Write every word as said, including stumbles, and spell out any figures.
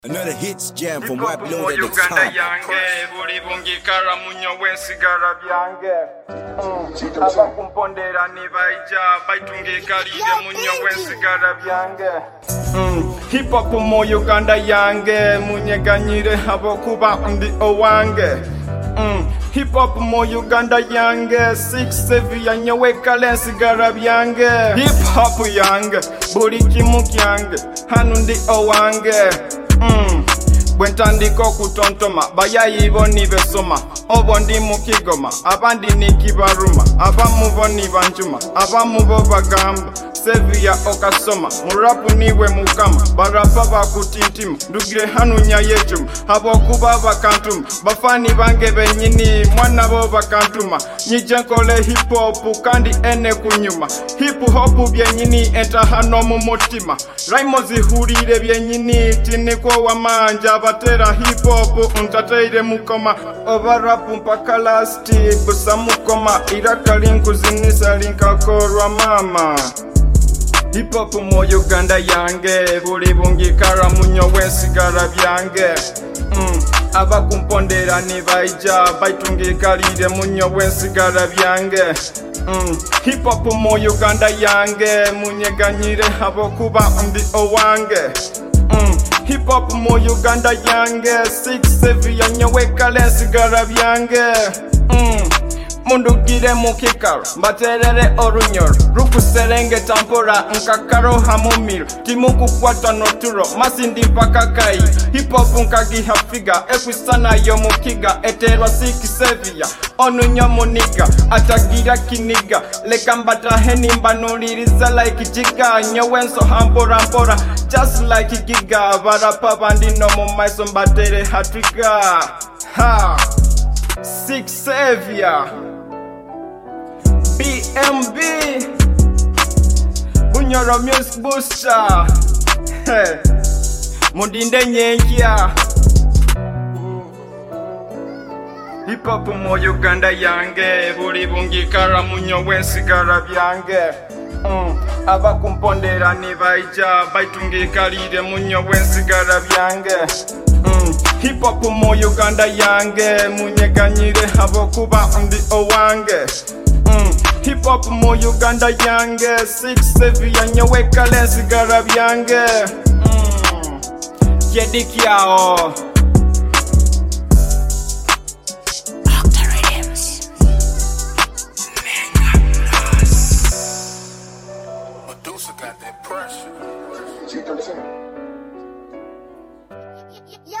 Another hits jam from White Blood at the Uganda top. yange buli bungikara munyo wensigara byange abakumpondera nibaija baitungikalire munyo wensigara byange hip hop mu Uganda yange munyeganyire abokuba ndi owange hip hop mu Uganda yange six seven yanyeweka lensigara byange hip hop yange buli kimu kyange hanu ndi owange Mm. Bwentandiko kutontoma bayayibo nibesoma obo ndi mukigoma abandi nikibaruma abamubo nibanjuma abamubo bagamba Sevilla okasoma murapu niwe mukama barapa bakutintima ndugire hanunya yechuma abokuba bakantuma bafani bange benyini mwana bo bakantuma nyijenkole hip hop kandi ene kunyuma hip hop byenyini enta hano mu mutima raimo zihurire byenyini tiniko wamanja batera hip hop untateire mukoma ovarapu mpaka lasti busa mukoma irakalingu zinisa linkakorwa mama hip hop mu Uganda yange buli bungikara munyo wensigara byange mm. abakumpondera nibaija baitungikalire munyo wensigara byange mm. hip hop mu Uganda yange munyeganyire abokuba ndi owange mm. hip hop mu Uganda yange six seven yanyeweka lensigara byange mm. Mundugire mukikaro mbaterere orunyoro rukuserenge tampora nkakaro hamumiro timukukwata noturo masindi mpaka kai hip hop nkagihafiga ekwisana yo mukiga eterwa six seven onunyo muniga atagira kiniga lekambata heni mbanuliriza like jiga nyowenso hampora mpora just like giga barapa bandino mu maiso mbatere hatriga ha six seven B M B Bunyoro Music Booster hey. Mundinde nyenkia hip hop mu Uganda yange buli bungikara munyo wensigara byange mm. abakumpondera nibaija baitungikalire munyo wensigara byange mm. hip hop mu Uganda yange munyeganyire abokuba ndi owange mm. hip hop mu Uganda yange six seven yanyeweka lensigara byange mm. Yedikyao Medusa got that pressure. Yo,